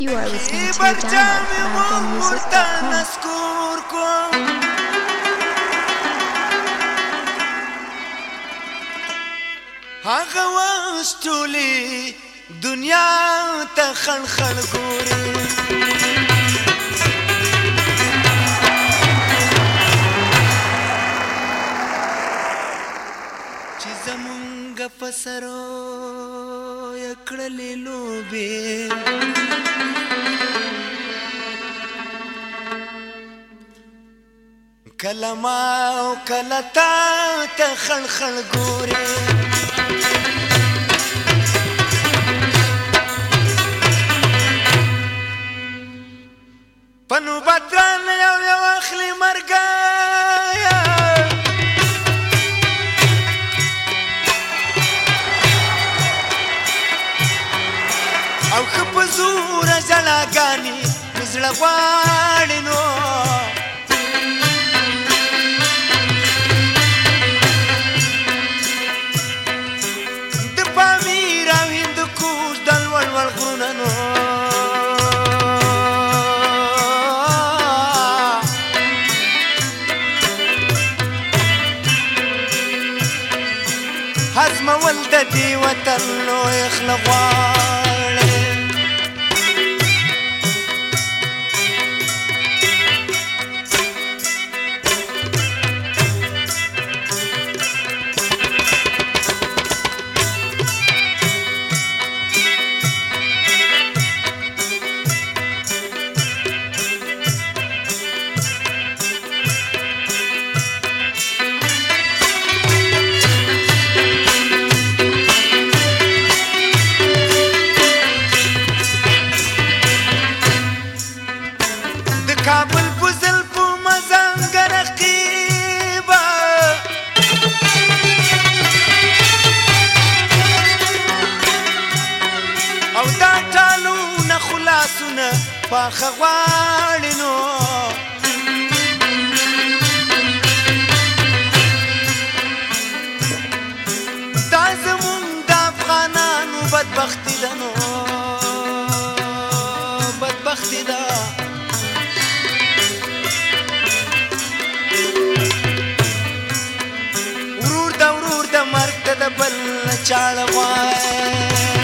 You are listening to Download from AppleMusic.com. هغه واستولي دنیا ته خلخل ګوري چې زمونږ په سرو یې کړلې لوبې کله ما او کله تا ته خلخل ګوري پنو بطران یو اخلی مرگایا او خپ زور جلاگانی مزل غواړي نو د پامیر او هندوکوش د لوړ غرونه نو هزمول د دې وطن لوی خله غواړي کابل بوزل په مزنګ رقیبا او دا ټالو نه خلاصونه پاخه غواړي نو دا زمونږ د افغانانو بدبختي ده نو بدبختي ده مرګ ته د بل چاړه غواړي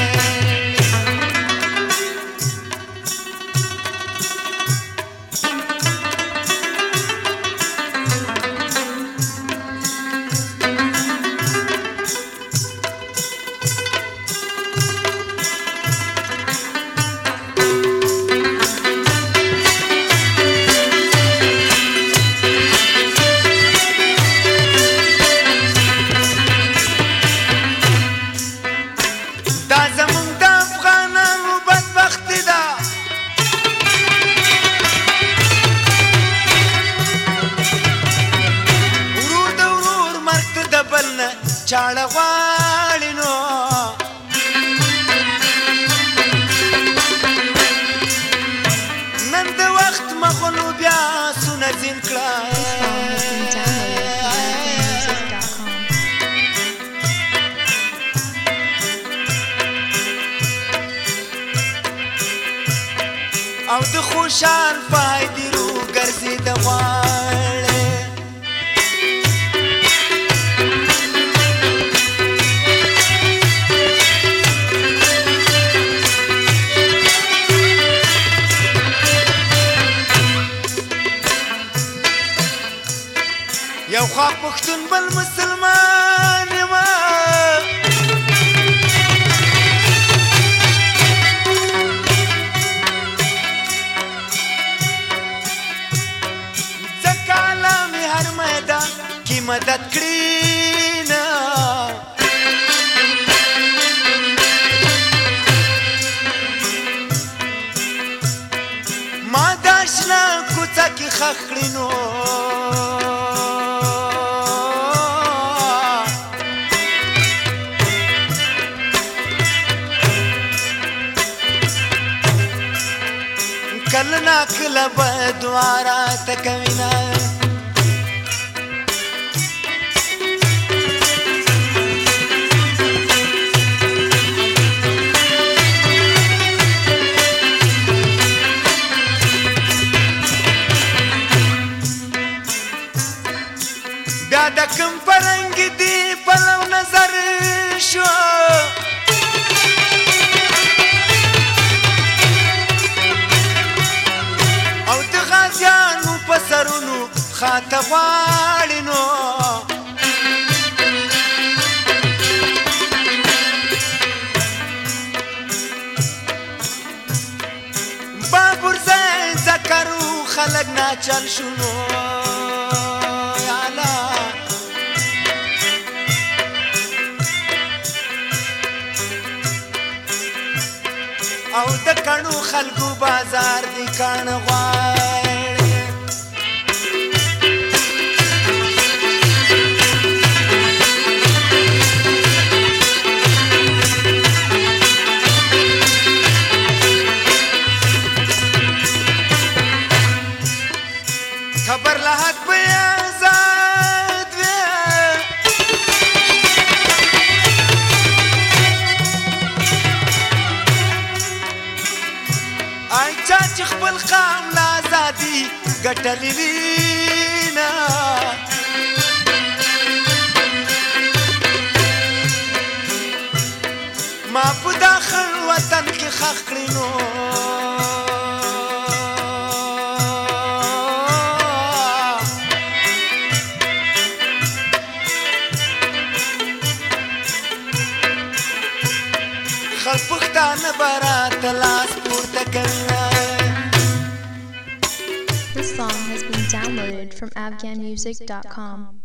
چاړه غواړي نو نن د وخت مخلو بیا سونه زین کړه او د خوشحال فایدې رو ګرځي د غواړي یو خوا پښتون بل مسلمان ما ځکاله مې هر میدان کې مدد کړي نه ما دا شنه کوڅه کې ښخ کړي نو کله نا کله به دعا راته کوي نه دکم پرنګ دی پلو نظر شو او د غازیانو په سرونو خاته غواړي نو بابر زین ذکرو خلق ناچل شنو یالا او د کڼو خلقو بازار دی کڼ غواړي خبر له حق به آزاد وي آی چا چې خپل قام له ازادي ګټلې وي نه ما په داخل وطن کې ښخ کړي نو پښتانه برات لاس پورته کوي. This song has been downloaded from afghanmusic.com.